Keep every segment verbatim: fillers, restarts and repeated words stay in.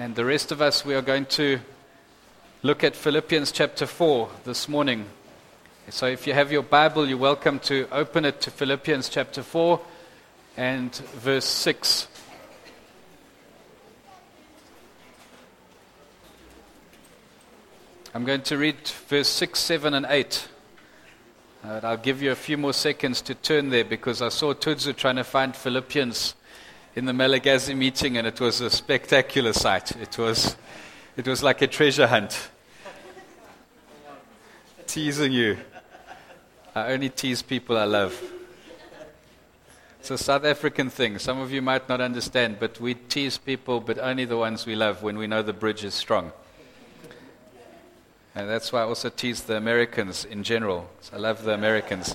And the rest of us, we are going to look at Philippians chapter four this morning. So if you have your Bible, you're welcome to open it to Philippians chapter four and verse six. I'm going to read verse six, seven, and eight. Uh, I'll give you a few more seconds to turn there because I saw Tudzu trying to find Philippians in the Malagasy meeting, and it was a spectacular sight. It was, it was like a treasure hunt. Teasing you. I only tease people I love. It's a South African thing. Some of you might not understand, but we tease people, but only the ones we love when we know the bridge is strong. And that's why I also tease the Americans in general. I love the Americans.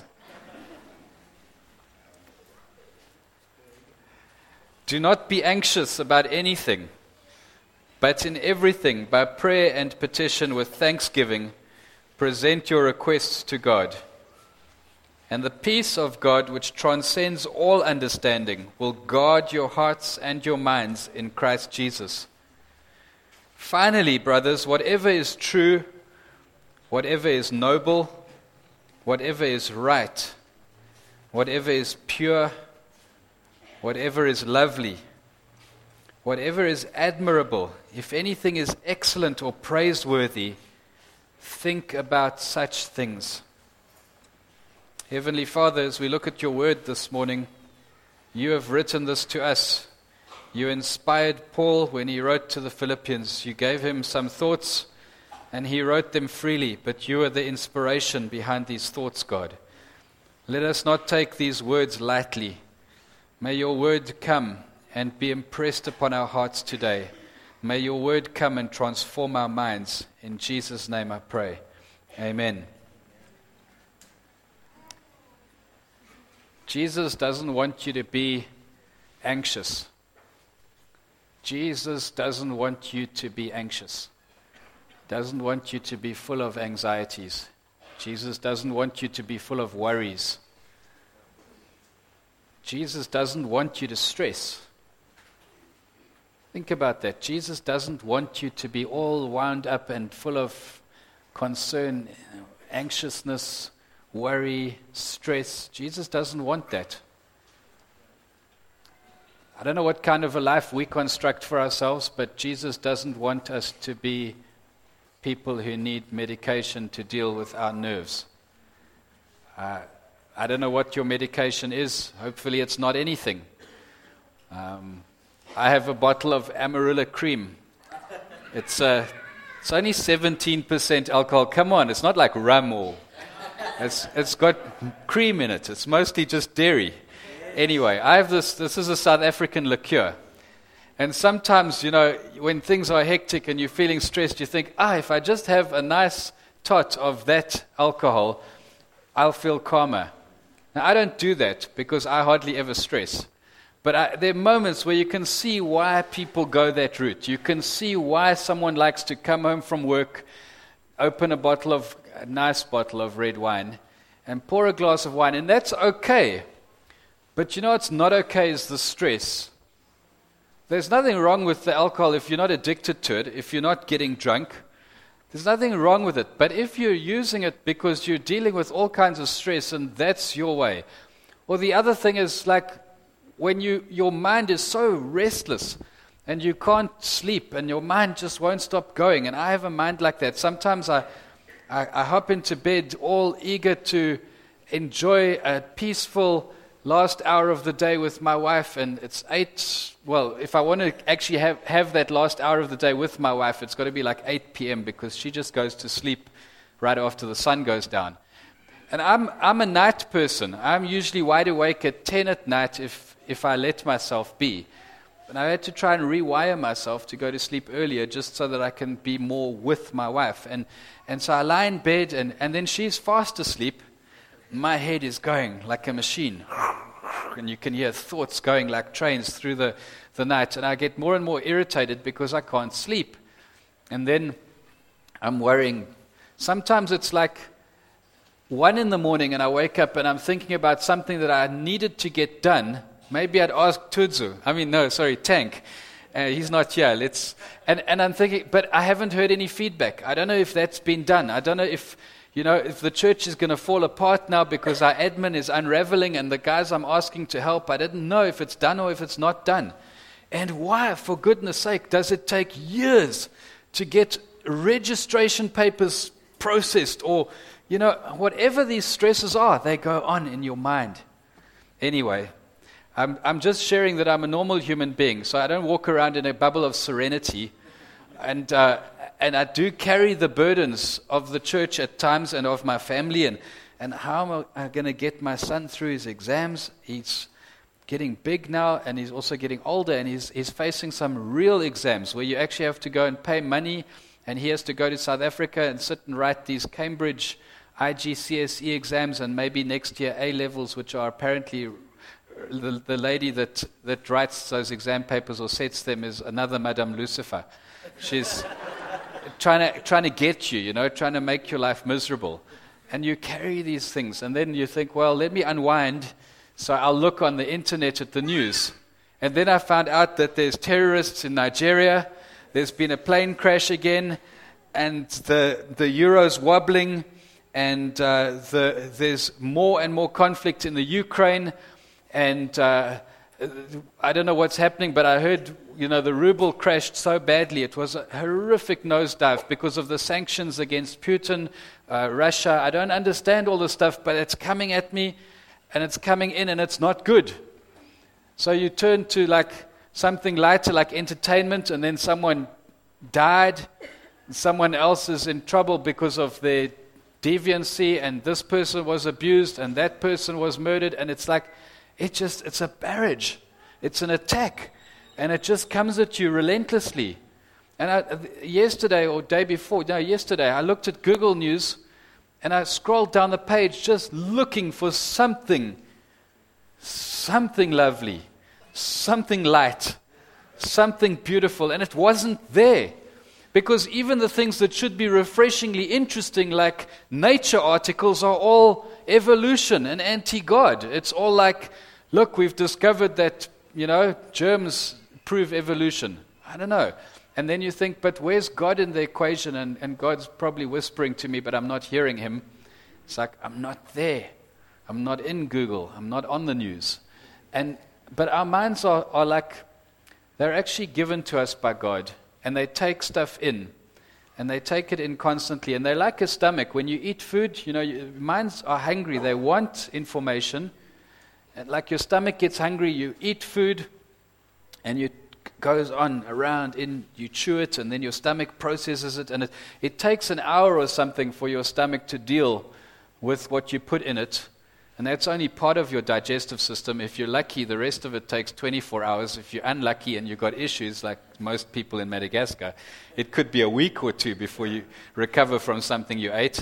Do not be anxious about anything, but in everything, by prayer and petition with thanksgiving, present your requests to God. And the peace of God, which transcends all understanding, will guard your hearts and your minds in Christ Jesus. Finally, brothers, whatever is true, whatever is noble, whatever is right, whatever is pure, whatever is lovely, whatever is admirable, if anything is excellent or praiseworthy, think about such things. Heavenly Father, as we look at your word this morning, you have written this to us. You inspired Paul when he wrote to the Philippians. You gave him some thoughts, and he wrote them freely, but you are the inspiration behind these thoughts, God. Let us not take these words lightly. May your word come and be impressed upon our hearts today. May your word come and transform our minds. In Jesus' name I pray. Amen. Jesus doesn't want you to be anxious. Jesus doesn't want you to be anxious. Doesn't want you to be full of anxieties. Jesus doesn't want you to be full of worries. Jesus doesn't want you to stress. Think about that. Jesus doesn't want you to be all wound up and full of concern, anxiousness, worry, stress. Jesus doesn't want that. I don't know what kind of a life we construct for ourselves, but Jesus doesn't want us to be people who need medication to deal with our nerves. Uh, I don't know what your medication is. Hopefully it's not anything. Um, I have a bottle of Amarilla cream. It's uh, it's only seventeen percent alcohol. Come on, it's not like rum or... It's it's got cream in it. It's mostly just dairy. Anyway, I have this. This is a South African liqueur. And sometimes, you know, when things are hectic and you're feeling stressed, you think, ah, if I just have a nice tot of that alcohol, I'll feel calmer. Now, I don't do that because I hardly ever stress. But I, there are moments where you can see why people go that route. You can see why someone likes to come home from work, open a bottle of, a nice bottle of red wine, and pour a glass of wine. And that's okay. But you know what's not okay is the stress. There's nothing wrong with the alcohol if you're not addicted to it, if you're not getting drunk. There's nothing wrong with it. But if you're using it because you're dealing with all kinds of stress and that's your way. Or the other thing is like when you your mind is so restless and you can't sleep and your mind just won't stop going. And I have a mind like that. Sometimes I, I, I hop into bed all eager to enjoy a peaceful last hour of the day with my wife, and it's eight, well, if I want to actually have, have that last hour of the day with my wife, it's got to be like eight p.m. because she just goes to sleep right after the sun goes down. And I'm I'm a night person. I'm usually wide awake at ten at night if, if I let myself be. And I had to try and rewire myself to go to sleep earlier just so that I can be more with my wife. And and so I lie in bed, and, and then she's fast asleep. My head is going like a machine. And you can hear thoughts going like trains through the, the night. And I get more and more irritated because I can't sleep. And then I'm worrying. Sometimes it's like one in the morning and I wake up and I'm thinking about something that I needed to get done. Maybe I'd ask Tudzu. I mean, no, sorry, Tank. Uh, he's not here. Let's, and, and I'm thinking, but I haven't heard any feedback. I don't know if that's been done. I don't know if, you know, if the church is going to fall apart now because our admin is unraveling and the guys I'm asking to help, I didn't know if it's done or if it's not done. And why, for goodness sake, does it take years to get registration papers processed or, you know, whatever these stresses are, they go on in your mind. Anyway, I'm, I'm just sharing that I'm a normal human being, so I don't walk around in a bubble of serenity. And uh, and I do carry the burdens of the church at times and of my family. And, and how am I going to get my son through his exams? He's getting big now, and he's also getting older, and he's, he's facing some real exams where you actually have to go and pay money, and he has to go to South Africa and sit and write these Cambridge I G C S E exams, and maybe next year A-levels, which are apparently... The, the lady that, that writes those exam papers or sets them is another Madame Lucifer. She's trying to trying to get you, you know, trying to make your life miserable. And you carry these things, and then you think, well, let me unwind, so I'll look on the internet at the news. And then I found out that there's terrorists in Nigeria, there's been a plane crash again, and the the euro's wobbling, and uh, the there's more and more conflict in the Ukraine. And uh, I don't know what's happening, but I heard, you know, the ruble crashed so badly. It was a horrific nosedive because of the sanctions against Putin, uh, Russia. I don't understand all this stuff, but it's coming at me, and it's coming in, and it's not good. So you turn to like something lighter, like entertainment, and then someone died, and someone else is in trouble because of their deviancy, and this person was abused, and that person was murdered, and it's like... It just, it's a barrage. It's an attack. And it just comes at you relentlessly. And I, yesterday or day before, no, yesterday, I looked at Google News and I scrolled down the page just looking for something, something lovely, something light, something beautiful. And it wasn't there. Because even the things that should be refreshingly interesting, like nature articles, are all evolution and anti-God. It's all like, look, we've discovered that, you know, germs prove evolution. I don't know. And then you think, but where's God in the equation? And, and God's probably whispering to me, but I'm not hearing him. It's like, I'm not there. I'm not in Google. I'm not on the news. And but our minds are, are like, they're actually given to us by God. And they take stuff in, and they take it in constantly. And they're like a stomach. When you eat food, you know, your minds are hungry. They want information. And like your stomach gets hungry, you eat food, and it goes on around, in, you chew it, and then your stomach processes it. And it, it takes an hour or something for your stomach to deal with what you put in it. And that's only part of your digestive system. If you're lucky, the rest of it takes twenty-four hours. If you're unlucky and you've got issues, like most people in Madagascar, it could be a week or two before you recover from something you ate.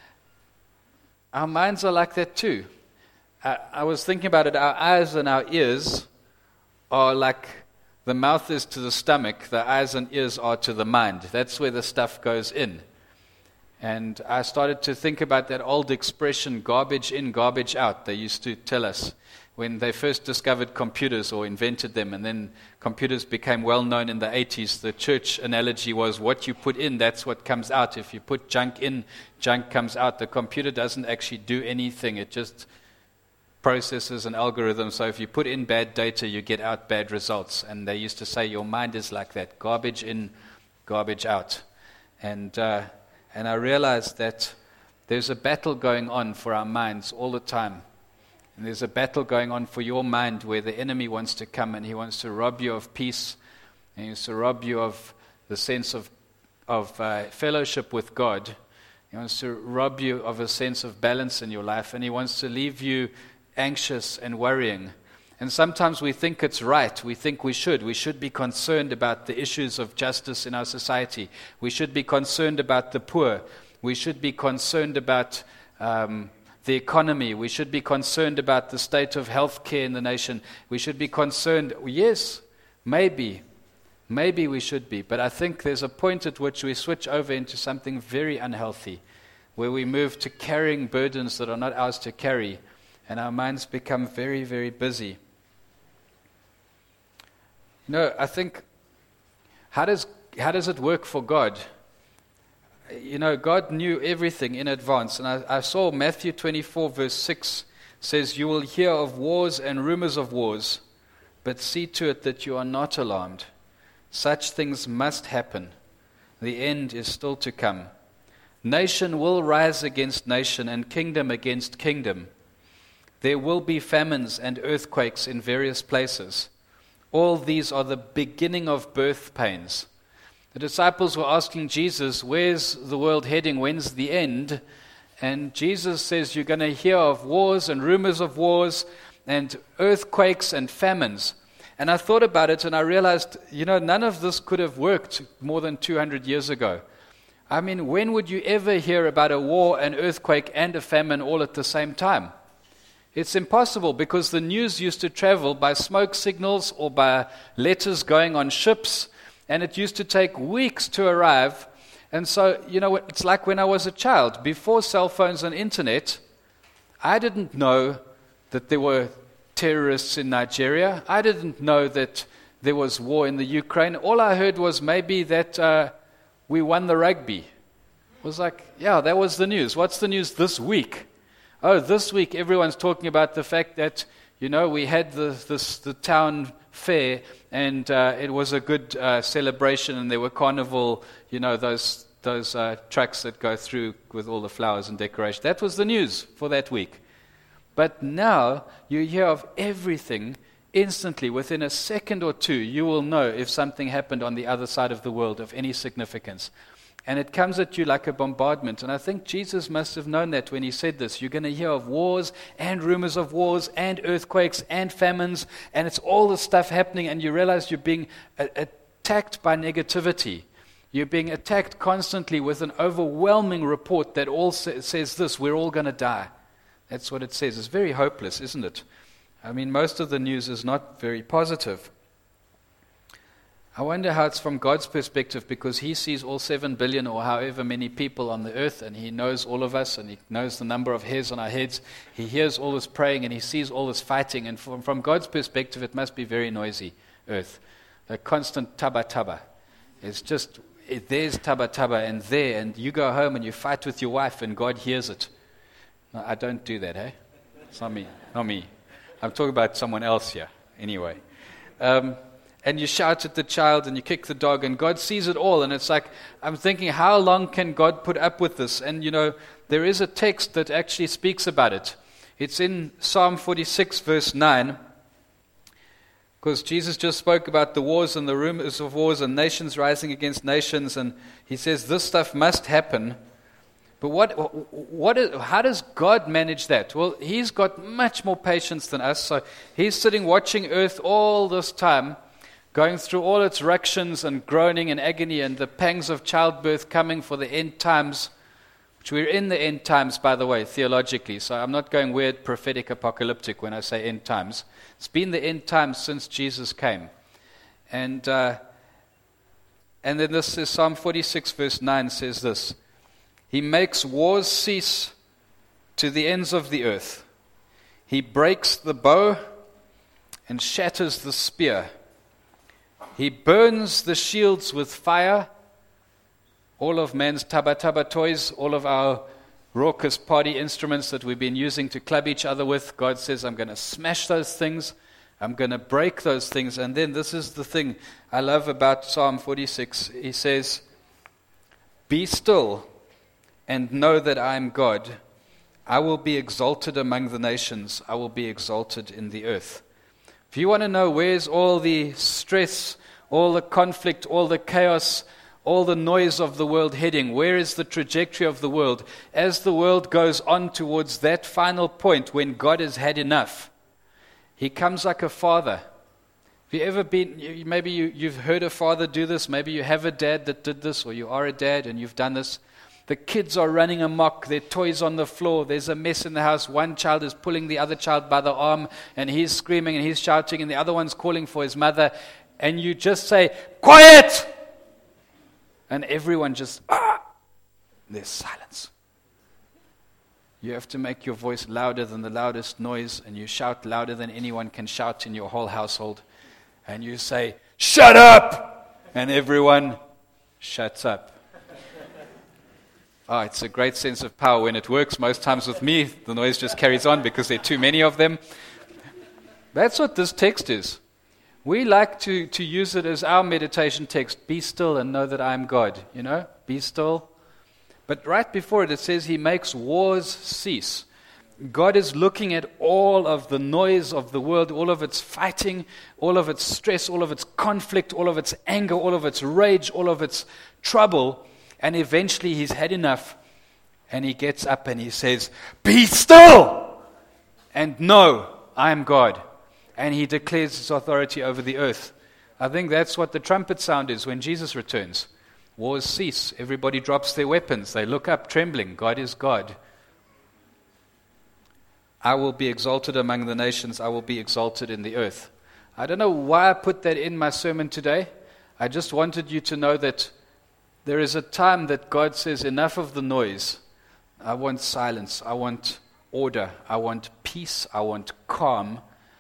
Our minds are like that too. I, I was thinking about it. Our eyes and our ears are like the mouth is to the stomach, the eyes and ears are to the mind. That's where the stuff goes in. And I started to think about that old expression, garbage in, garbage out. They used to tell us when they first discovered computers or invented them, and then computers became well known in the eighties. The church analogy was what you put in, that's what comes out. If you put junk in, junk comes out. The computer doesn't actually do anything. It just processes an algorithm. So if you put in bad data, you get out bad results. And they used to say your mind is like that, garbage in, garbage out. And... Uh, And I realized that there's a battle going on for our minds all the time. And there's a battle going on for your mind where the enemy wants to come and he wants to rob you of peace. And he wants to rob you of the sense of, of uh, fellowship with God. He wants to rob you of a sense of balance in your life. And he wants to leave you anxious and worrying. And sometimes we think it's right. We think we should. We should be concerned about the issues of justice in our society. We should be concerned about the poor. We should be concerned about um, the economy. We should be concerned about the state of health care in the nation. We should be concerned. Yes, maybe. Maybe we should be. But I think there's a point at which we switch over into something very unhealthy, where we move to carrying burdens that are not ours to carry, and our minds become very, very busy. No, I think How does, how does it work for God? You know, God knew everything in advance. And I, I saw Matthew twenty-four, verse six says, "You will hear of wars and rumors of wars, but see to it that you are not alarmed. Such things must happen. The end is still to come. Nation will rise against nation and kingdom against kingdom. There will be famines and earthquakes in various places. All these are the beginning of birth pains." The disciples were asking Jesus, where's the world heading? When's the end? And Jesus says, you're going to hear of wars and rumors of wars and earthquakes and famines. And I thought about it and I realized, you know, none of this could have worked more than two hundred years ago. I mean, when would you ever hear about a war, an earthquake, and a famine all at the same time? It's impossible because the news used to travel by smoke signals or by letters going on ships, and it used to take weeks to arrive. And so, you know, it's like when I was a child. Before cell phones and internet, I didn't know that there were terrorists in Nigeria. I didn't know that there was war in the Ukraine. All I heard was maybe that uh, we won the rugby. It was like, yeah, that was the news. What's the news this week? Oh, this week everyone's talking about the fact that, you know, we had the, this, the town fair, and uh, it was a good uh, celebration, and there were carnival, you know, those those uh, trucks that go through with all the flowers and decoration. That was the news for that week. But now you hear of everything instantly. Within a second or two, you will know if something happened on the other side of the world of any significance. And it comes at you like a bombardment. And I think Jesus must have known that when he said this. You're going to hear of wars and rumors of wars and earthquakes and famines. And it's all this stuff happening. And you realize you're being a- attacked by negativity. You're being attacked constantly with an overwhelming report that all sa- says this, we're all going to die. That's what it says. It's very hopeless, isn't it? I mean, most of the news is not very positive. I wonder how it's from God's perspective, because he sees all seven billion or however many people on the earth, and he knows all of us, and he knows the number of hairs on our heads. He hears all this praying, and he sees all this fighting. And from, from God's perspective, it must be very noisy, earth. A constant taba taba. It's just, it, there's taba taba, and there, and you go home and you fight with your wife, and God hears it. No, I don't do that, eh? It's not me. Not me. I'm talking about someone else here. Anyway. Um... And you shout at the child and you kick the dog, and God sees it all. And it's like, I'm thinking, how long can God put up with this? And you know, there is a text that actually speaks about it. It's in Psalm forty-six, verse nine. Because Jesus just spoke about the wars and the rumors of wars and nations rising against nations. And he says this stuff must happen. But what, what is, how does God manage that? Well, he's got much more patience than us. So he's sitting watching earth all this time, going through all its ructions and groaning and agony and the pangs of childbirth coming for the end times, which we're in the end times, by the way, theologically. So I'm not going weird, prophetic, apocalyptic when I say end times. It's been the end times since Jesus came. And uh, and then this is Psalm forty-six, verse nine says this. He makes wars cease to the ends of the earth. He breaks the bow and shatters the spear. He burns the shields with fire. All of man's taba taba toys, all of our raucous party instruments that we've been using to club each other with, God says, I'm going to smash those things. I'm going to break those things. And then this is the thing I love about Psalm forty-six. He says, be still and know that I am God. I will be exalted among the nations. I will be exalted in the earth. If you want to know where's all the stress, all the conflict, all the chaos, all the noise of the world heading, where is the trajectory of the world? As the world goes on towards that final point when God has had enough, he comes like a father. Have you ever been, maybe you, you've heard a father do this, maybe you have a dad that did this, or you are a dad and you've done this. The kids are running amok, their toys on the floor, there's a mess in the house, one child is pulling the other child by the arm, and he's screaming and he's shouting, and the other one's calling for his mother, and you just say, quiet! And everyone just, ah! There's silence. You have to make your voice louder than the loudest noise, and you shout louder than anyone can shout in your whole household, and you say, shut up! And everyone shuts up. Oh, it's a great sense of power when it works. Most times with me, the noise just carries on because there are too many of them. That's what this text is. We like to, to use it as our meditation text. Be still and know that I am God. You know, be still. But right before it, it says he makes wars cease. God is looking at all of the noise of the world, all of its fighting, all of its stress, all of its conflict, all of its anger, all of its rage, all of its trouble. And eventually he's had enough. And he gets up and he says, be still! And know, I am God. And he declares his authority over the earth. I think that's what the trumpet sound is when Jesus returns. Wars cease. Everybody drops their weapons. They look up trembling. God is God. I will be exalted among the nations. I will be exalted in the earth. I don't know why I put that in my sermon today. I just wanted you to know that there is a time that God says, enough of the noise. I want silence. I want order. I want peace. I want calm.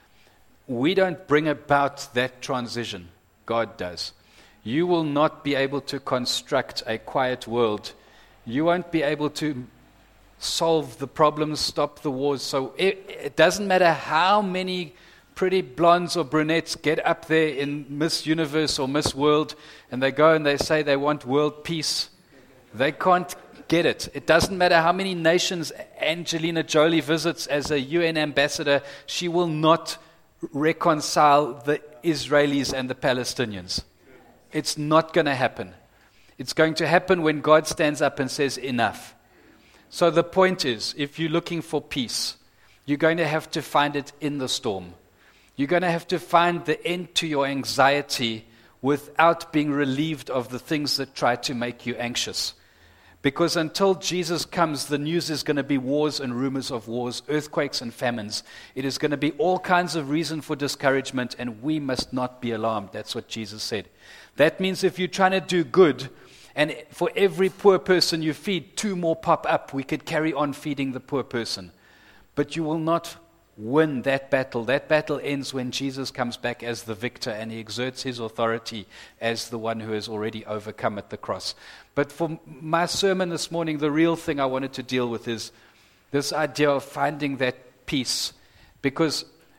We don't bring about that transition. God does. You will not be able to construct a quiet world. You won't be able to solve the problems, stop the wars. So it, it doesn't matter how many pretty blondes or brunettes get up there in Miss Universe or Miss World, and they go and they say they want world peace. They can't get it. It doesn't matter how many nations Angelina Jolie visits as a U N ambassador. She will not reconcile the Israelis and the Palestinians. It's not going to happen. It's going to happen when God stands up and says enough. So the point is, if you're looking for peace, you're going to have to find it in the storm. You're going to have to find the end to your anxiety without being relieved of the things that try to make you anxious. Because until Jesus comes, the news is going to be wars and rumors of wars, earthquakes and famines. It is going to be all kinds of reason for discouragement, and we must not be alarmed. That's what Jesus said. That means if you're trying to do good, and for every poor person you feed, two more pop up, we could carry on feeding the poor person. But you will not win that battle. That battle ends when Jesus comes back as the victor and he exerts his authority as the one who has already overcome at the cross. But for my sermon this morning, the real thing I wanted to deal with is this idea of finding that peace. Because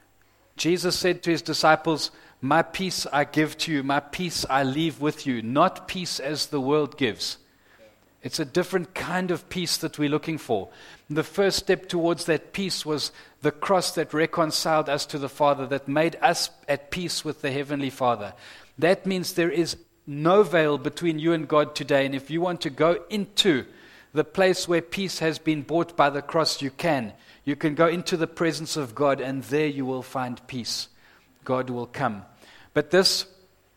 Jesus said to his disciples, my peace I give to you, my peace I leave with you, not peace as the world gives. It's a different kind of peace that we're looking for. The first step towards that peace was the cross that reconciled us to the Father, that made us at peace with the Heavenly Father. That means there is no veil between you and God today. And if you want to go into the place where peace has been bought by the cross, you can. You can go into the presence of God, and there you will find peace. God will come. But this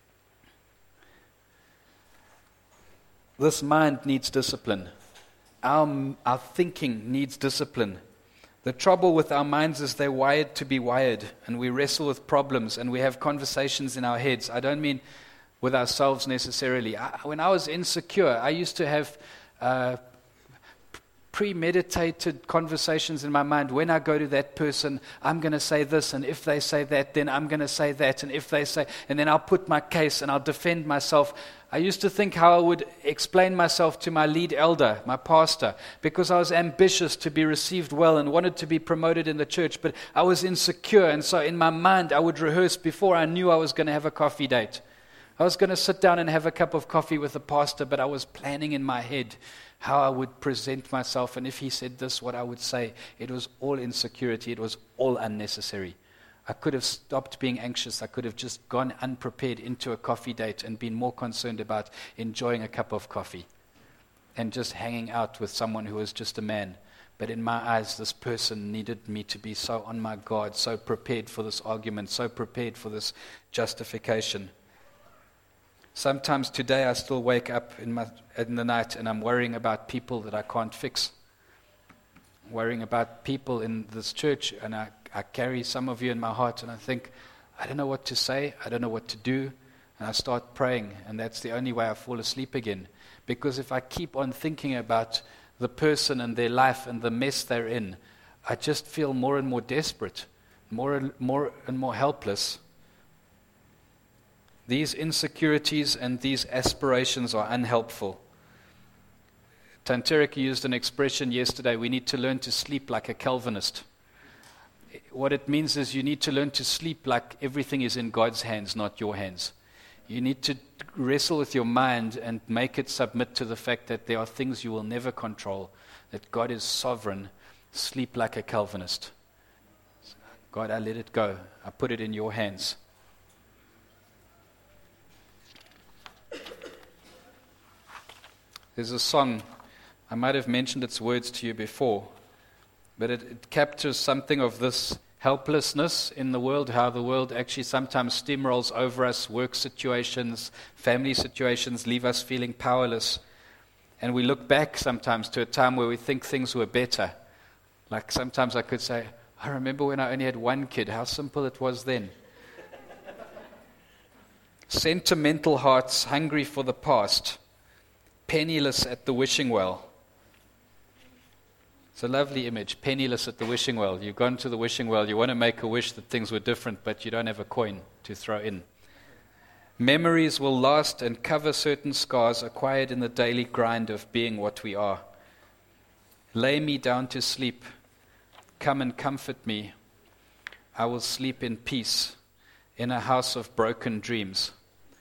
This mind needs discipline. Our, our thinking needs discipline. The trouble with our minds is they're wired to be wired, and we wrestle with problems, and we have conversations in our heads. I don't mean with ourselves necessarily. I, when I was insecure, I used to have uh, premeditated conversations in my mind. When I go to that person, I'm going to say this, and if they say that, then I'm going to say that, and if they say, and then I'll put my case and I'll defend myself. I used to think how I would explain myself to my lead elder, my pastor, because I was ambitious to be received well and wanted to be promoted in the church, but I was insecure, and so in my mind I would rehearse before I knew I was going to have a coffee date. I was going to sit down and have a cup of coffee with the pastor, but I was planning in my head how I would present myself, and if he said this, what I would say. It was all insecurity. It was all unnecessary. I could have stopped being anxious. I could have just gone unprepared into a coffee date and been more concerned about enjoying a cup of coffee and just hanging out with someone who was just a man. But in my eyes, this person needed me to be so on my guard, so prepared for this argument, so prepared for this justification. Sometimes today I still wake up in, my, in the night and I'm worrying about people that I can't fix. Worrying about people in this church, and I, I carry some of you in my heart, and I think, I don't know what to say, I don't know what to do, and I start praying, and that's the only way I fall asleep again. Because if I keep on thinking about the person and their life and the mess they're in, I just feel more and more desperate, more and more and more helpless. These insecurities and these aspirations are unhelpful. Tanterik used an expression yesterday, we need to learn to sleep like a Calvinist. What it means is you need to learn to sleep like everything is in God's hands, not your hands. You need to wrestle with your mind and make it submit to the fact that there are things you will never control, that God is sovereign. Sleep like a Calvinist. God, I let it go. I put it in your hands. There's a song, I might have mentioned its words to you before, but it, it captures something of this helplessness in the world, how the world actually sometimes steamrolls over us, work situations, family situations, leave us feeling powerless. And we look back sometimes to a time where we think things were better. Like sometimes I could say, I remember when I only had one kid, how simple it was then. Sentimental hearts hungry for the past, penniless at the wishing well. It's a lovely image, penniless at the wishing well. You've gone to the wishing well, you want to make a wish that things were different, but you don't have a coin to throw in. Memories will last and cover certain scars acquired in the daily grind of being what we are. Lay me down to sleep. Come and comfort me. I will sleep in peace in a house of broken dreams.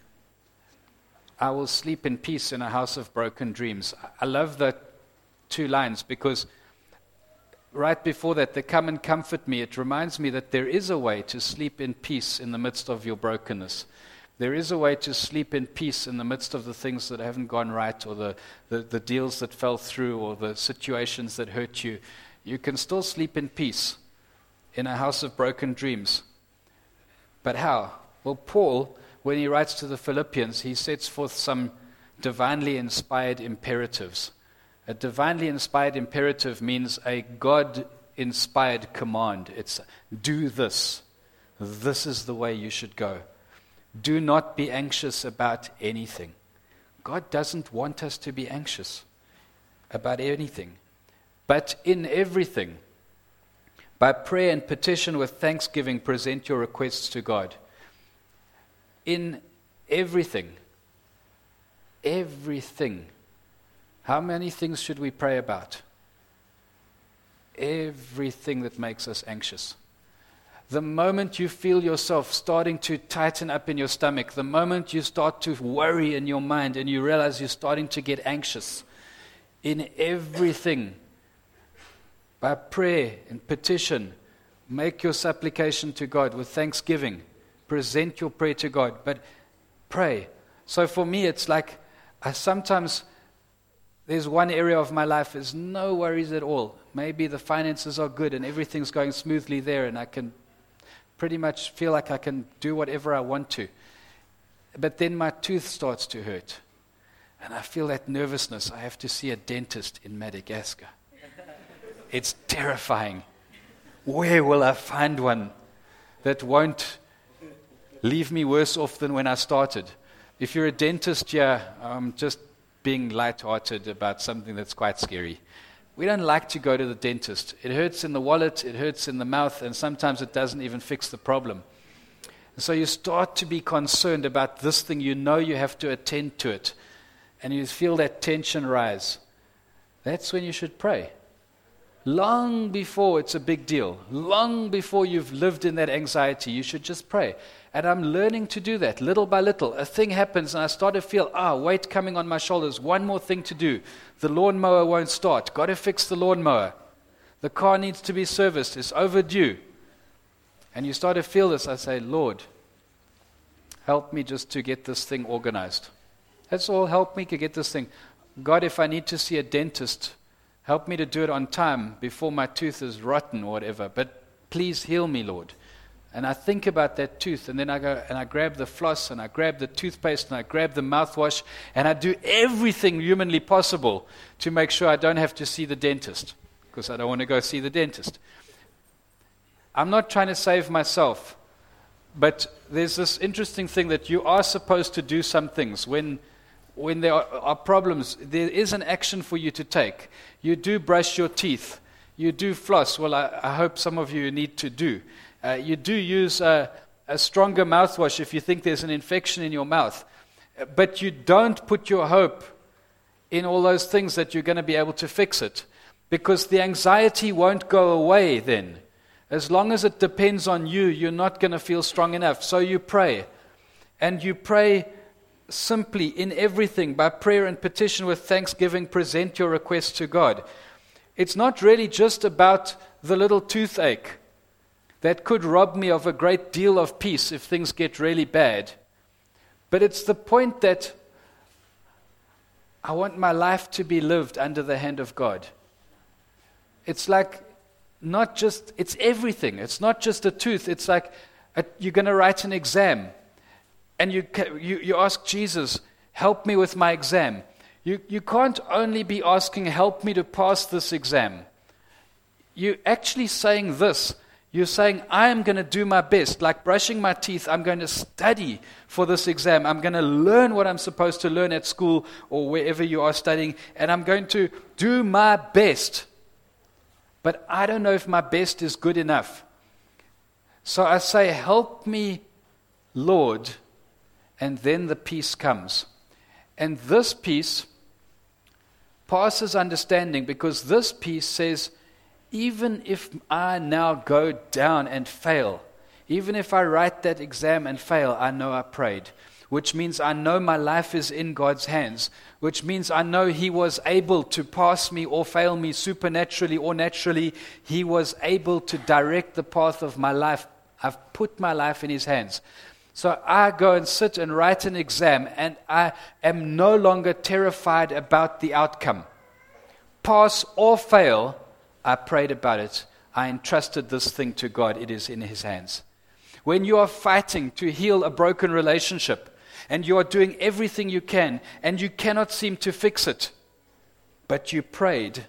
I will sleep in peace in a house of broken dreams. I love the two lines because right before that, the come and comfort me, it reminds me that there is a way to sleep in peace in the midst of your brokenness. There is a way to sleep in peace in the midst of the things that haven't gone right or the, the, the deals that fell through or the situations that hurt you. You can still sleep in peace in a house of broken dreams. But how? Well, Paul, when he writes to the Philippians, he sets forth some divinely inspired imperatives. A divinely inspired imperative means a God-inspired command. It's do this. This is the way you should go. Do not be anxious about anything. God doesn't want us to be anxious about anything. But in everything, by prayer and petition with thanksgiving, present your requests to God. In everything. Everything. How many things should we pray about? Everything that makes us anxious. The moment you feel yourself starting to tighten up in your stomach, the moment you start to worry in your mind and you realize you're starting to get anxious, in everything, by prayer and petition, make your supplication to God with thanksgiving. Present your prayer to God, but pray. So for me, it's like I sometimes, there's one area of my life is no worries at all. Maybe the finances are good and everything's going smoothly there and I can pretty much feel like I can do whatever I want to. But then my tooth starts to hurt. And I feel that nervousness. I have to see a dentist in Madagascar. It's terrifying. Where will I find one that won't leave me worse off than when I started? If you're a dentist, yeah, I'm just being lighthearted about something that's quite scary. We don't like to go to the dentist. It hurts in the wallet, it hurts in the mouth, and sometimes it doesn't even fix the problem. And so you start to be concerned about this thing. You know you have to attend to it. And you feel that tension rise. That's when you should pray. Long before it's a big deal, long before you've lived in that anxiety, you should just pray. And I'm learning to do that little by little. A thing happens and I start to feel, ah, weight coming on my shoulders, one more thing to do. The lawnmower won't start. Got to fix the lawnmower. The car needs to be serviced. It's overdue. And you start to feel this. I say, Lord, help me just to get this thing organized. That's all. Help me to get this thing. God, if I need to see a dentist, help me to do it on time before my tooth is rotten or whatever. But please heal me, Lord. And I think about that tooth, and then I go and I grab the floss, and I grab the toothpaste, and I grab the mouthwash, and I do everything humanly possible to make sure I don't have to see the dentist, because I don't want to go see the dentist. I'm not trying to save myself, but there's this interesting thing that you are supposed to do some things. When when there are, are problems, there is an action for you to take. You do brush your teeth. You do floss. Well, I, I hope some of you need to do. Uh, you do use a, a stronger mouthwash if you think there's an infection in your mouth. But you don't put your hope in all those things that you're going to be able to fix it, because the anxiety won't go away then. As long as it depends on you, you're not going to feel strong enough. So you pray. And you pray simply in everything, by prayer and petition with thanksgiving, present your request to God. It's not really just about the little toothache that could rob me of a great deal of peace if things get really bad. But it's the point that I want my life to be lived under the hand of God. It's like not just, it's everything. It's not just a tooth. It's like a, you're going to write an exam. And you, you you ask Jesus, help me with my exam. You you can't only be asking, help me to pass this exam. You're actually saying this. You're saying, I am going to do my best. Like brushing my teeth, I'm going to study for this exam. I'm going to learn what I'm supposed to learn at school or wherever you are studying. And I'm going to do my best. But I don't know if my best is good enough. So I say, help me, Lord. And then the peace comes. And this peace passes understanding, because this peace says, even if I now go down and fail, even if I write that exam and fail, I know I prayed. Which means I know my life is in God's hands. Which means I know He was able to pass me or fail me supernaturally or naturally. He was able to direct the path of my life. I've put my life in His hands. So I go and sit and write an exam, and I am no longer terrified about the outcome. Pass or fail, I prayed about it. I entrusted this thing to God. It is in His hands. When you are fighting to heal a broken relationship, and you are doing everything you can, and you cannot seem to fix it, but you prayed,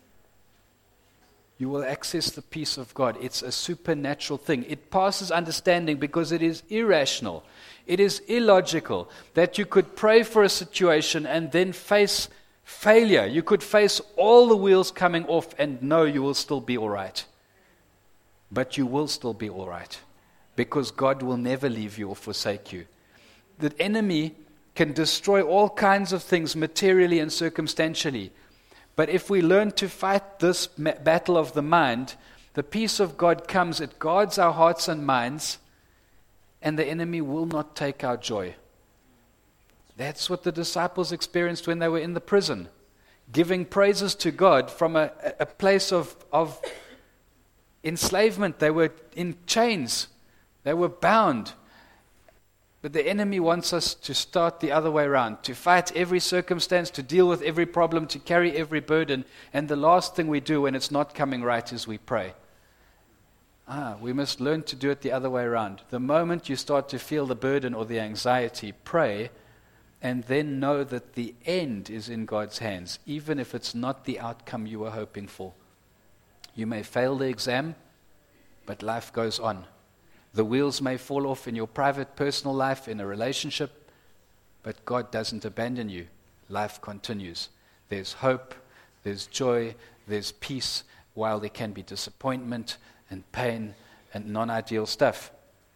you will access the peace of God. It's a supernatural thing. It passes understanding because it is irrational. It is illogical that you could pray for a situation and then face failure. You could face all the wheels coming off and know you will still be all right. But you will still be all right, because God will never leave you or forsake you. The enemy can destroy all kinds of things materially and circumstantially. But if we learn to fight this battle of the mind, the peace of God comes, it guards our hearts and minds, and the enemy will not take our joy. That's what the disciples experienced when they were in the prison, giving praises to God from a, a place of, of enslavement. They were in chains. They were bound. But the enemy wants us to start the other way around, to fight every circumstance, to deal with every problem, to carry every burden. And the last thing we do when it's not coming right is we pray. Ah, we must learn to do it the other way around. The moment you start to feel the burden or the anxiety, pray, and then know that the end is in God's hands, even if it's not the outcome you were hoping for. You may fail the exam, but life goes on. The wheels may fall off in your private, personal life, in a relationship, but God doesn't abandon you. Life continues. There's hope, there's joy, there's peace, while there can be disappointment and pain and non-ideal stuff.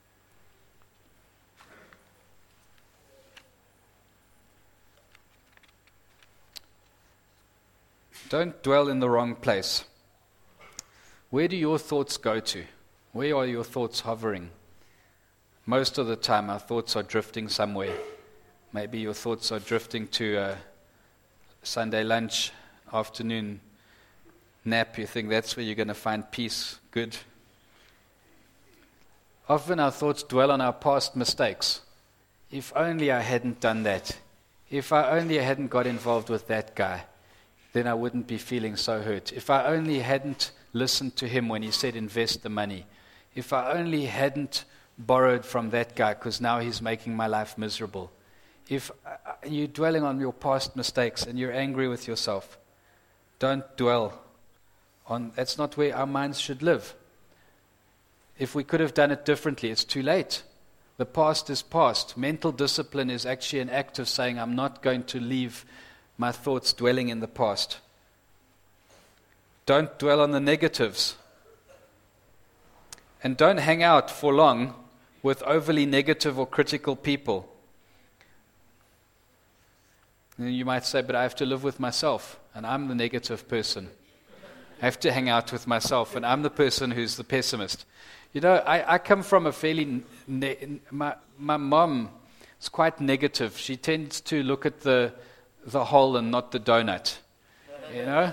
Don't dwell in the wrong place. Where do your thoughts go to? Where are your thoughts hovering? Most of the time, our thoughts are drifting somewhere. Maybe your thoughts are drifting to a Sunday lunch, afternoon nap. You think that's where you're going to find peace. Good. Often our thoughts dwell on our past mistakes. If only I hadn't done that. If I only hadn't got involved with that guy, then I wouldn't be feeling so hurt. If I only hadn't listened to him when he said invest the money. If I only hadn't borrowed from that guy, because now he's making my life miserable. If uh, you're dwelling on your past mistakes and you're angry with yourself, don't dwell on, that's not where our minds should live. If we could have done it differently, it's too late. The past is past. Mental discipline is actually an act of saying, I'm not going to leave my thoughts dwelling in the past. Don't dwell on the negatives. And don't hang out for long with overly negative or critical people. And you might say, but I have to live with myself, and I'm the negative person. I have to hang out with myself, and I'm the person who's the pessimist. You know, I, I come from a fairly, ne- my, my mom is quite negative. She tends to look at the the hole and not the donut, you know?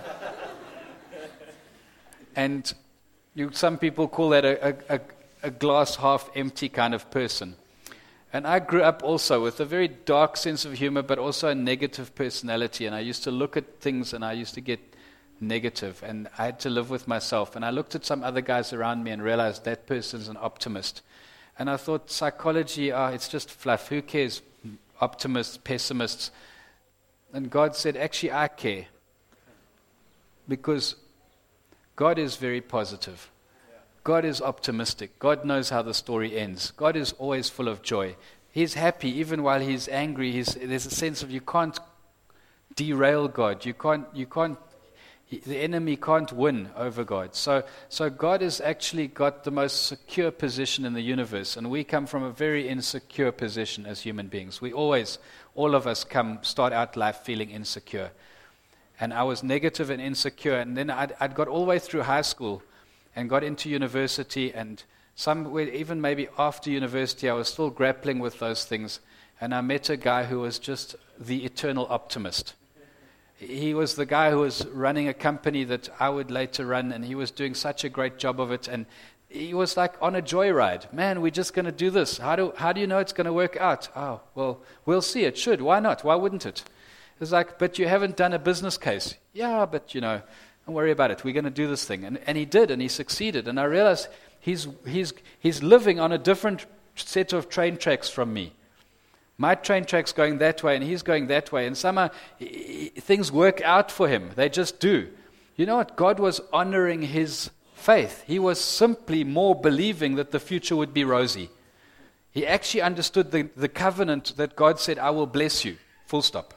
And you, some people call that a, a, a glass half empty kind of person. And I grew up also with a very dark sense of humor, but also a negative personality. And I used to look at things and I used to get negative. And I had to live with myself. And I looked at some other guys around me and realized that person's an optimist. And I thought, psychology, oh, it's just fluff. Who cares? Optimists, pessimists. And God said, actually, I care. Because God is very positive. God is optimistic. God knows how the story ends. God is always full of joy. He's happy even while he's angry. He's, there's a sense of you can't derail God. You can't, you can't, the enemy can't win over God. So, so God has actually got the most secure position in the universe. And we come from a very insecure position as human beings. We always, all of us come, start out life feeling insecure. And I was negative and insecure. And then I'd, I'd got all the way through high school and got into university, and somewhere, even maybe after university, I was still grappling with those things. And I met a guy who was just the eternal optimist. He was the guy who was running a company that I would later run, and he was doing such a great job of it. And he was like on a joyride. Man, we're just going to do this. How do how do you know it's going to work out? Oh, well, we'll see. It should. Why not? Why wouldn't it? It's like, but you haven't done a business case. Yeah, but you know, don't worry about it. We're going to do this thing. And and he did, and he succeeded. And I realized he's he's he's living on a different set of train tracks from me. My train track's going that way, and he's going that way. And somehow he, things work out for him. They just do. You know what? God was honoring his faith. He was simply more believing that the future would be rosy. He actually understood the, the covenant that God said, I will bless you. Full stop.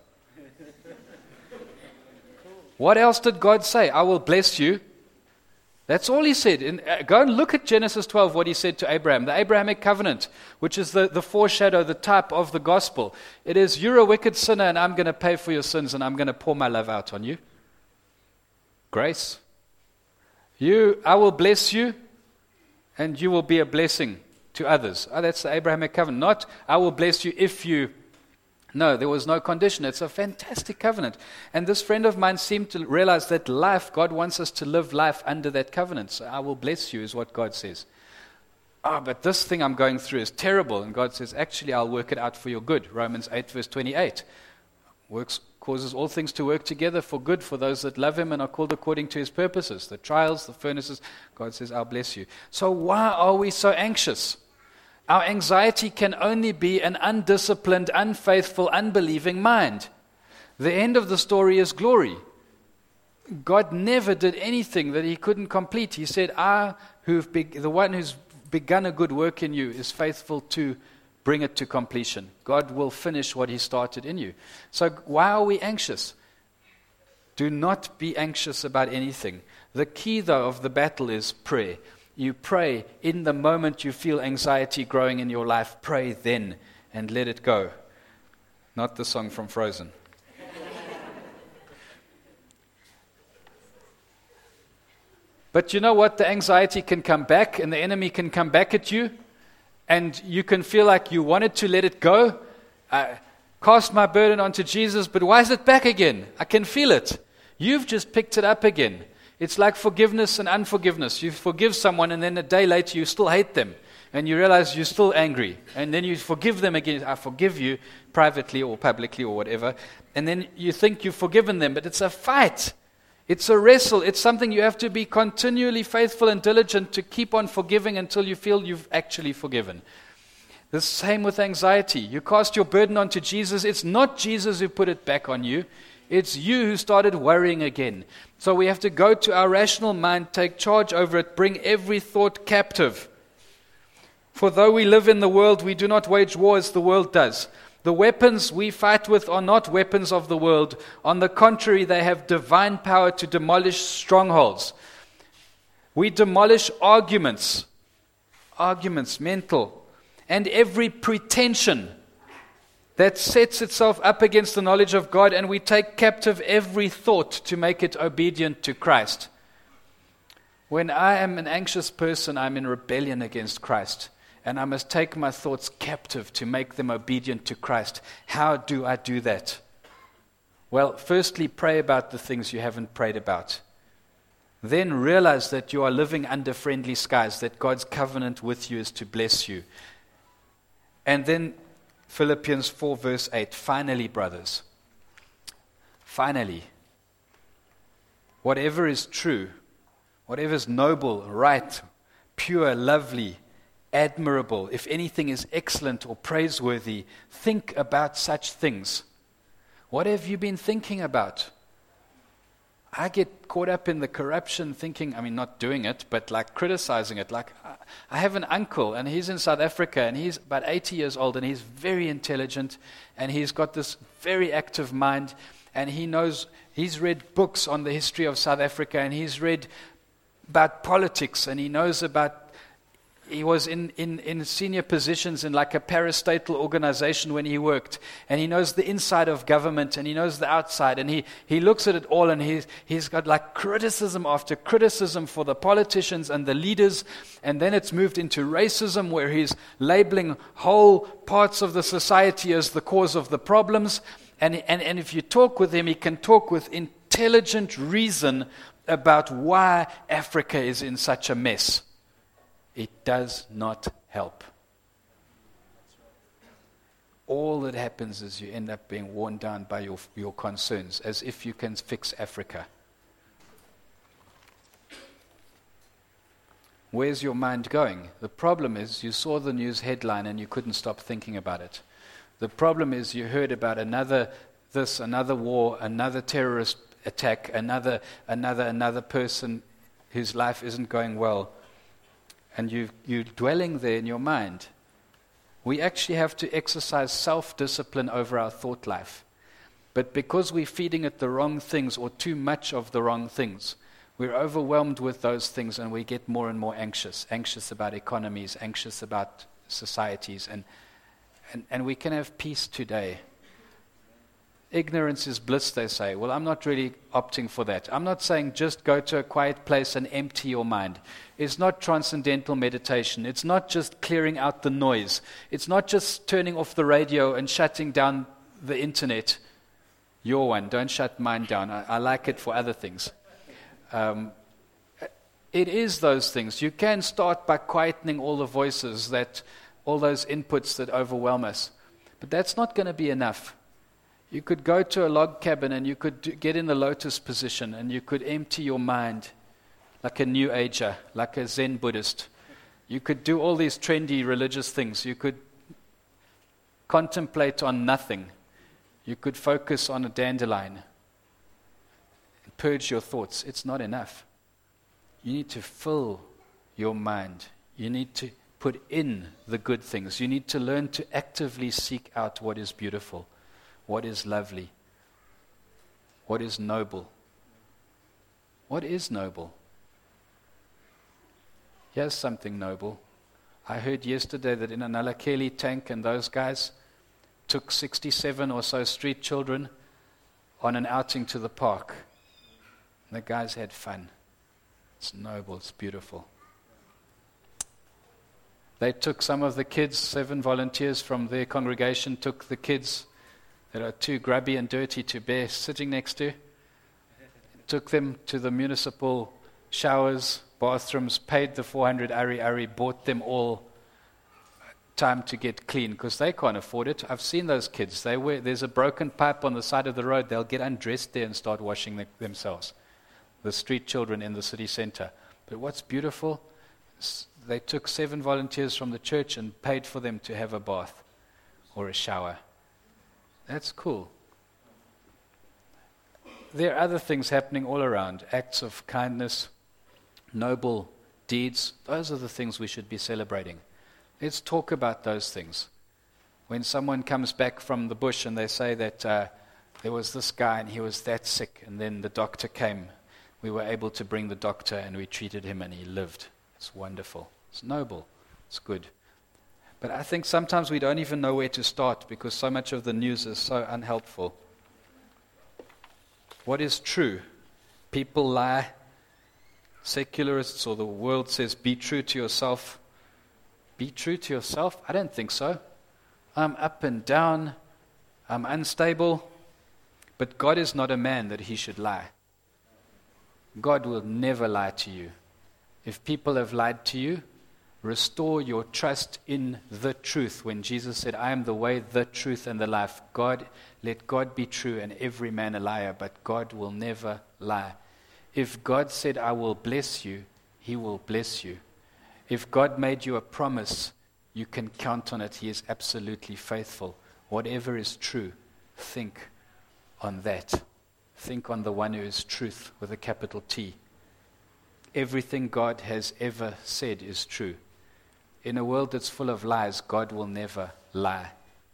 What else did God say? I will bless you. That's all he said. And uh, go and look at Genesis twelve, what he said to Abraham. The Abrahamic covenant, which is the, the foreshadow, the type of the gospel. It is, you're a wicked sinner and I'm going to pay for your sins and I'm going to pour my love out on you. Grace. You, I will bless you and you will be a blessing to others. Oh, that's the Abrahamic covenant. Not, I will bless you if you... No, there was no condition. It's a fantastic covenant. And this friend of mine seemed to realize that life, God wants us to live life under that covenant. So I will bless you is what God says. Ah, oh, but this thing I'm going through is terrible. And God says, actually, I'll work it out for your good. Romans eight, verse twenty-eight. Works causes all things to work together for good for those that love him and are called according to his purposes. The trials, the furnaces, God says, I'll bless you. So why are we so anxious? Our anxiety can only be an undisciplined, unfaithful, unbelieving mind. The end of the story is glory. God never did anything that he couldn't complete. He said, I, who've be- the one who's begun a good work in you is faithful to bring it to completion. God will finish what he started in you. So why are we anxious? Do not be anxious about anything. The key, though, of the battle is prayer. You pray in the moment you feel anxiety growing in your life. Pray then and let it go. Not the song from Frozen. But you know what? The anxiety can come back and the enemy can come back at you. And you can feel like you wanted to let it go. I cast my burden onto Jesus, but why is it back again? I can feel it. You've just picked it up again. It's like forgiveness and unforgiveness. You forgive someone and then a day later you still hate them. And you realize you're still angry. And then you forgive them again. I forgive you privately or publicly or whatever. And then you think you've forgiven them. But it's a fight. It's a wrestle. It's something you have to be continually faithful and diligent to keep on forgiving until you feel you've actually forgiven. The same with anxiety. You cast your burden onto Jesus. It's not Jesus who put it back on you. It's you who started worrying again. So we have to go to our rational mind, take charge over it, bring every thought captive. For though we live in the world, we do not wage war as the world does. The weapons we fight with are not weapons of the world. On the contrary, they have divine power to demolish strongholds. We demolish arguments, arguments, mental, and every pretension that sets itself up against the knowledge of God, and we take captive every thought to make it obedient to Christ. When I am an anxious person, I'm in rebellion against Christ, and I must take my thoughts captive to make them obedient to Christ. How do I do that? Well, firstly, pray about the things you haven't prayed about. Then realize that you are living under friendly skies, that God's covenant with you is to bless you. And then Philippians four verse eight, finally, brothers, finally, whatever is true, whatever is noble, right, pure, lovely, admirable, if anything is excellent or praiseworthy, think about such things. What have you been thinking about? I get caught up in the corruption thinking, I mean, not doing it, but like criticizing it. Like, I have an uncle, and he's in South Africa, and he's about eighty years old, and he's very intelligent, and he's got this very active mind, and he knows, he's read books on the history of South Africa, and he's read about politics, and he knows about, he was in, in, in senior positions in like a parastatal organization when he worked, and he knows the inside of government, and he knows the outside, and he, he looks at it all, and he's, he's got like criticism after criticism for the politicians and the leaders, and then it's moved into racism where he's labeling whole parts of the society as the cause of the problems, and, and, and if you talk with him, he can talk with intelligent reason about why Africa is in such a mess. It does not help. All that happens is you end up being worn down by your, your concerns, as if you can fix Africa. Where's your mind going? The problem is you saw the news headline and you couldn't stop thinking about it. The problem is you heard about another this, another war, another terrorist attack, another, another, another person whose life isn't going well. And you, you're dwelling there in your mind. We actually have to exercise self-discipline over our thought life. But because we're feeding it the wrong things or too much of the wrong things, we're overwhelmed with those things and we get more and more anxious. Anxious about economies, anxious about societies. And, and, and we can have peace today. Ignorance is bliss, they say. Well, I'm not really opting for that. I'm not saying just go to a quiet place and empty your mind. It's not transcendental meditation. It's not just clearing out the noise. It's not just turning off the radio and shutting down the internet. Your one. Don't shut mine down. I, I like it for other things. Um, it is those things. You can start by quietening all the voices, that all those inputs that overwhelm us. But that's not going to be enough. You could go to a log cabin and you could do, get in the lotus position and you could empty your mind like a New Ager, like a Zen Buddhist. You could do all these trendy religious things. You could contemplate on nothing. You could focus on a dandelion and purge your thoughts. It's not enough. You need to fill your mind. You need to put in the good things. You need to learn to actively seek out what is beautiful. What is lovely? What is noble? What is noble? Here's something noble. I heard yesterday that in an Nalakeli tank and those guys took sixty-seven or so street children on an outing to the park. And the guys had fun. It's noble, it's beautiful. They took some of the kids, seven volunteers from their congregation took the kids that are too grubby and dirty to bear sitting next to, took them to the municipal showers, bathrooms, paid the four hundred ari ari, bought them all time to get clean because they can't afford it. I've seen those kids. They wear, there's a broken pipe on the side of the road. They'll get undressed there and start washing the, themselves. The street children in the city center. But what's beautiful, they took seven volunteers from the church and paid for them to have a bath or a shower. That's cool. There are other things happening all around. Acts of kindness, noble deeds. Those are the things we should be celebrating. Let's talk about those things. When someone comes back from the bush and they say that uh, there was this guy and he was that sick and then the doctor came, we were able to bring the doctor and we treated him and he lived. It's wonderful. It's noble. It's good. But I think sometimes we don't even know where to start because so much of the news is so unhelpful. What is true? People lie. Secularists or the world says, be true to yourself. Be true to yourself? I don't think so. I'm up and down. I'm unstable. But God is not a man that he should lie. God will never lie to you. If people have lied to you, restore your trust in the truth. When Jesus said, I am the way, the truth, and the life. God, let God be true and every man a liar, but God will never lie. If God said, I will bless you, he will bless you. If God made you a promise, you can count on it. He is absolutely faithful. Whatever is true, think on that. Think on the one who is truth with a capital T. Everything God has ever said is true. In a world that's full of lies, God will never lie.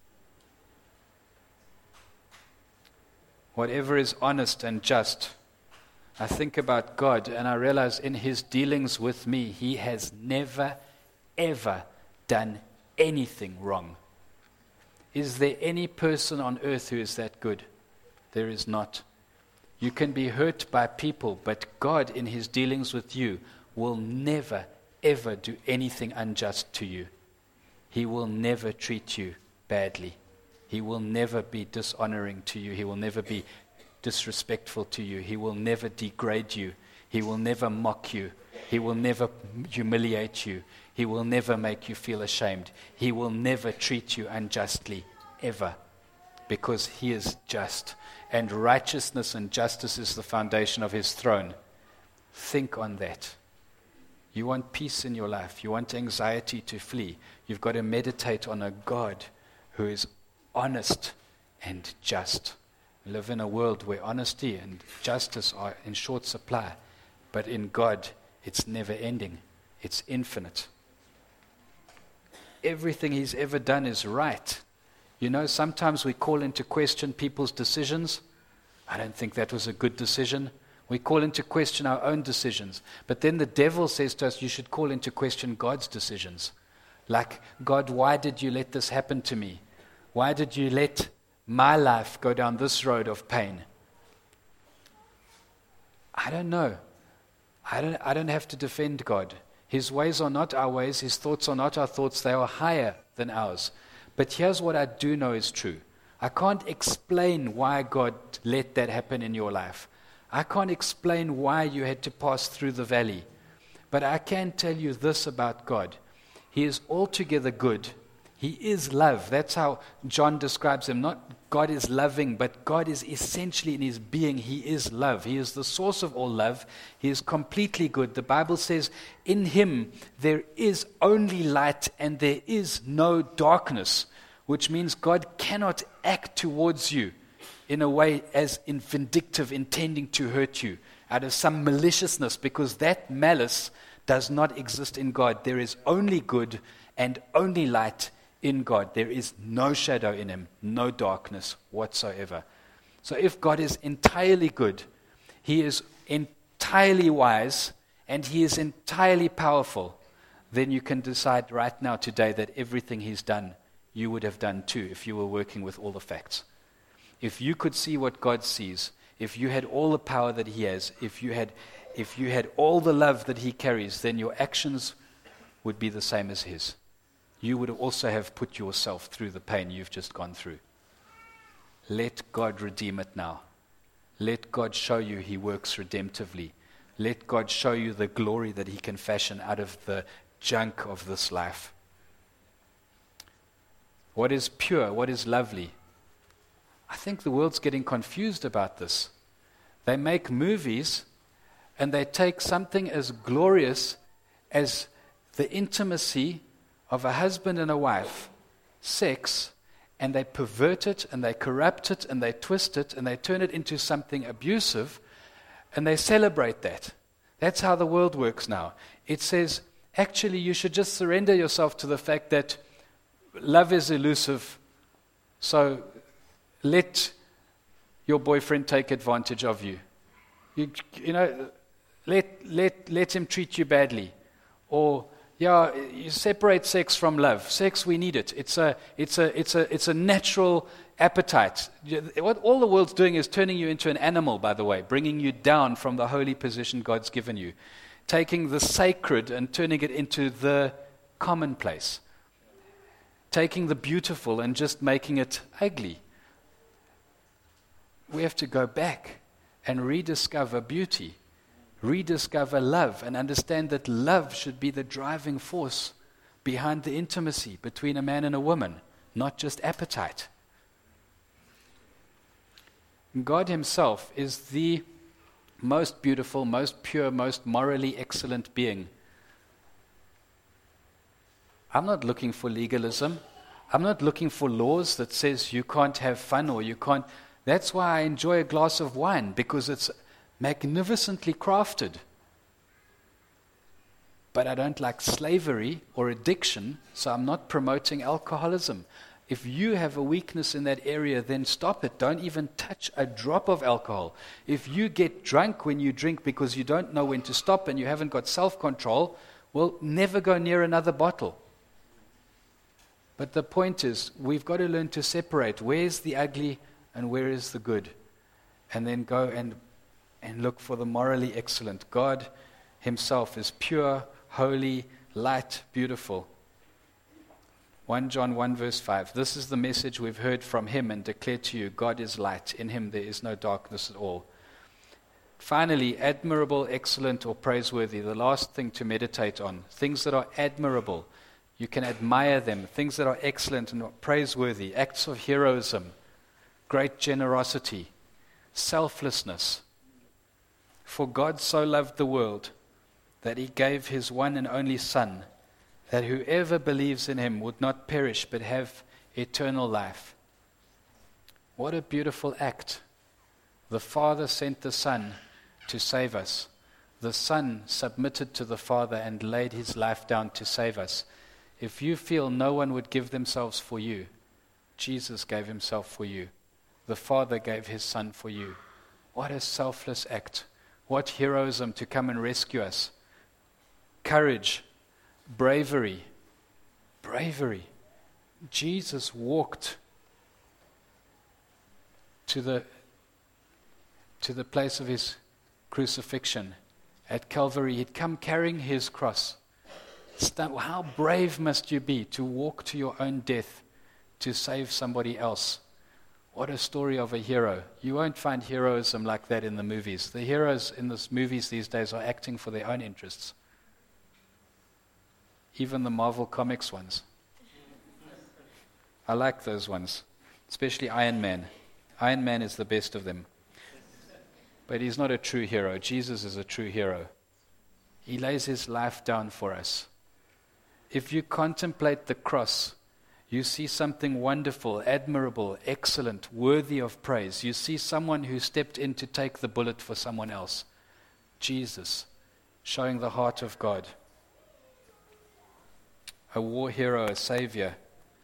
Whatever is honest and just, I think about God and I realize in his dealings with me, he has never, ever done anything wrong. Is there any person on earth who is that good? There is not. You can be hurt by people, but God in his dealings with you will never, ever do anything unjust to you. He will never treat you badly. He will never be dishonoring to you. He will never be disrespectful to you. He will never degrade you. He will never mock you. He will never humiliate you. He will never make you feel ashamed. He will never treat you unjustly, ever, because he is just. And righteousness and justice is the foundation of his throne. Think on that. You want peace in your life. You want anxiety to flee. You've got to meditate on a God who is honest and just. We live in a world where honesty and justice are in short supply. But in God, it's never ending. It's infinite. Everything he's ever done is right. You know, sometimes we call into question people's decisions. I don't think that was a good decision. We call into question our own decisions. But then the devil says to us, you should call into question God's decisions. Like, God, why did you let this happen to me? Why did you let my life go down this road of pain? I don't know. I don't, I don't have to defend God. His ways are not our ways. His thoughts are not our thoughts. They are higher than ours. But here's what I do know is true. I can't explain why God let that happen in your life. I can't explain why you had to pass through the valley. But I can tell you this about God. He is altogether good. He is love. That's how John describes him. Not God is loving, but God is essentially in his being. He is love. He is the source of all love. He is completely good. The Bible says, in him there is only light and there is no darkness, which means God cannot act towards you in a way as in vindictive, intending to hurt you out of some maliciousness, because that malice does not exist in God. There is only good and only light in God. There is no shadow in him, no darkness whatsoever. So if God is entirely good, he is entirely wise, and he is entirely powerful, then you can decide right now today that everything he's done, you would have done too if you were working with all the facts. If you could see what God sees, if you had all the power that he has, if you had if you had all the love that he carries, then your actions would be the same as his. You would also have put yourself through the pain you've just gone through. Let God redeem it now. Let God show you he works redemptively. Let God show you the glory that he can fashion out of the junk of this life. What is pure? What is lovely? I think the world's getting confused about this. They make movies and they take something as glorious as the intimacy of a husband and a wife, sex, and they pervert it and they corrupt it and they twist it and they turn it into something abusive, and they celebrate that. That's how the world works now. It says, actually, you should just surrender yourself to the fact that love is elusive, so let your boyfriend take advantage of you. You, you know, let let let him treat you badly, or Yeah, you separate sex from love. Sex, we need it. It's a, it's a, it's a, it's a natural appetite. What all the world's doing is turning you into an animal, by the way, bringing you down from the holy position God's given you, taking the sacred and turning it into the commonplace, taking the beautiful and just making it ugly. We have to go back and rediscover beauty, rediscover love, and understand that love should be the driving force behind the intimacy between a man and a woman, not just appetite. God himself is the most beautiful, most pure, most morally excellent being. I'm not looking for legalism. I'm not looking for laws that says you can't have fun or you can't. That's why I enjoy a glass of wine, because it's magnificently crafted. But I don't like slavery or addiction, so I'm not promoting alcoholism. If you have a weakness in that area, then stop it. Don't even touch a drop of alcohol. If you get drunk when you drink because you don't know when to stop and you haven't got self-control, well, never go near another bottle. But the point is, we've got to learn to separate where's the ugly and where is the good. And then go and, and look for the morally excellent. God himself is pure, holy, light, beautiful. First John one verse five. This is the message we've heard from him and declare to you. God is light. In him there is no darkness at all. Finally, admirable, excellent, or praiseworthy. The last thing to meditate on. Things that are admirable. You can admire them. Things that are excellent and praiseworthy. Acts of heroism. Great generosity. Selflessness. For God so loved the world that he gave his one and only Son, that whoever believes in him would not perish but have eternal life. What a beautiful act. The Father sent the Son to save us. The Son submitted to the Father and laid his life down to save us. If you feel no one would give themselves for you, Jesus gave himself for you. The Father gave his Son for you. What a selfless act. What heroism to come and rescue us. Courage. Bravery. Bravery. Jesus walked to the to the place of his crucifixion at Calvary. He'd come carrying his cross. How brave must you be to walk to your own death to save somebody else? What a story of a hero. You won't find heroism like that in the movies. The heroes in the movies these days are acting for their own interests. Even the Marvel Comics ones. I like those ones, especially Iron Man. Iron Man is the best of them. But he's not a true hero. Jesus is a true hero. He lays his life down for us. If you contemplate the cross, you see something wonderful, admirable, excellent, worthy of praise. You see someone who stepped in to take the bullet for someone else. Jesus, showing the heart of God. A war hero, a savior.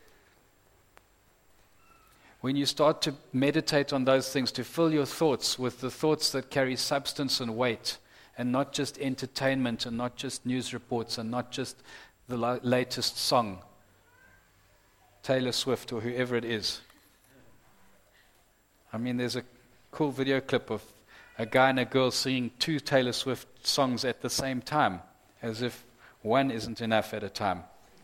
When you start to meditate on those things, to fill your thoughts with the thoughts that carry substance and weight, and not just entertainment, and not just news reports, and not just the la- latest song, Taylor Swift or whoever it is. I mean, there's a cool video clip of a guy and a girl singing two Taylor Swift songs at the same time, as if one isn't enough at a time.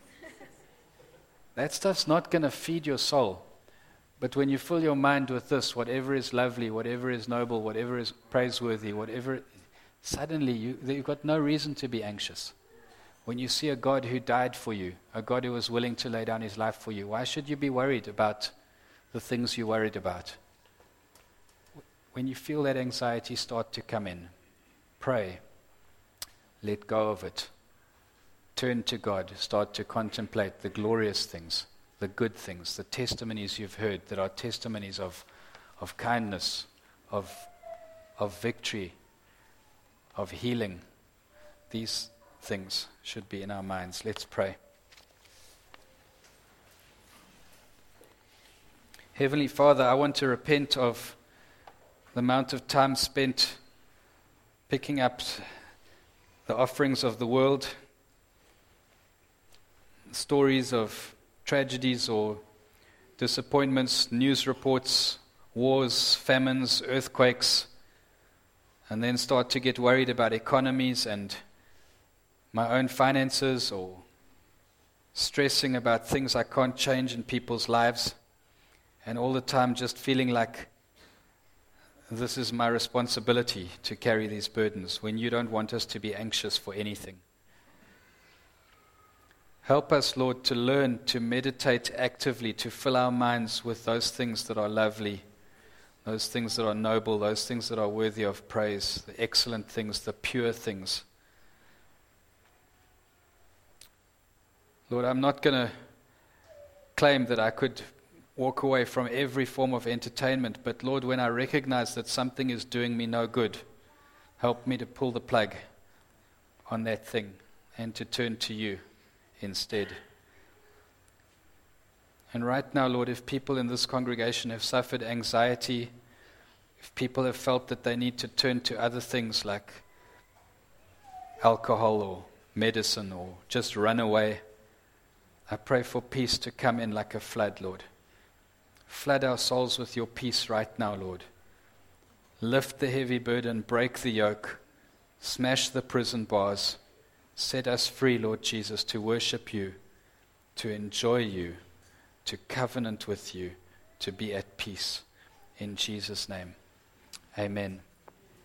That stuff's not going to feed your soul. But when you fill your mind with this, whatever is lovely, whatever is noble, whatever is praiseworthy, whatever, suddenly you, you've got no reason to be anxious. When you see a God who died for you, a God who was willing to lay down his life for you, why should you be worried about the things you're worried about? When you feel that anxiety start to come in, pray. Let go of it. Turn to God. Start to contemplate the glorious things, the good things, the testimonies you've heard that are testimonies of, of kindness, of, of victory, of healing. These things should be in our minds. Let's pray. Heavenly Father, I want to repent of the amount of time spent picking up the offerings of the world, stories of tragedies or disappointments, news reports, wars, famines, earthquakes, and then start to get worried about economies and my own finances, or stressing about things I can't change in people's lives, and all the time just feeling like this is my responsibility to carry these burdens, when you don't want us to be anxious for anything. Help us, Lord, to learn to meditate actively, to fill our minds with those things that are lovely, those things that are noble, those things that are worthy of praise, the excellent things, the pure things. Lord, I'm not going to claim that I could walk away from every form of entertainment, but Lord, when I recognize that something is doing me no good, help me to pull the plug on that thing and to turn to you instead. And right now, Lord, if people in this congregation have suffered anxiety, if people have felt that they need to turn to other things like alcohol or medicine or just run away, I pray for peace to come in like a flood, Lord. Flood our souls with your peace right now, Lord. Lift the heavy burden, break the yoke, smash the prison bars. Set us free, Lord Jesus, to worship you, to enjoy you, to covenant with you, to be at peace. In Jesus' name, amen.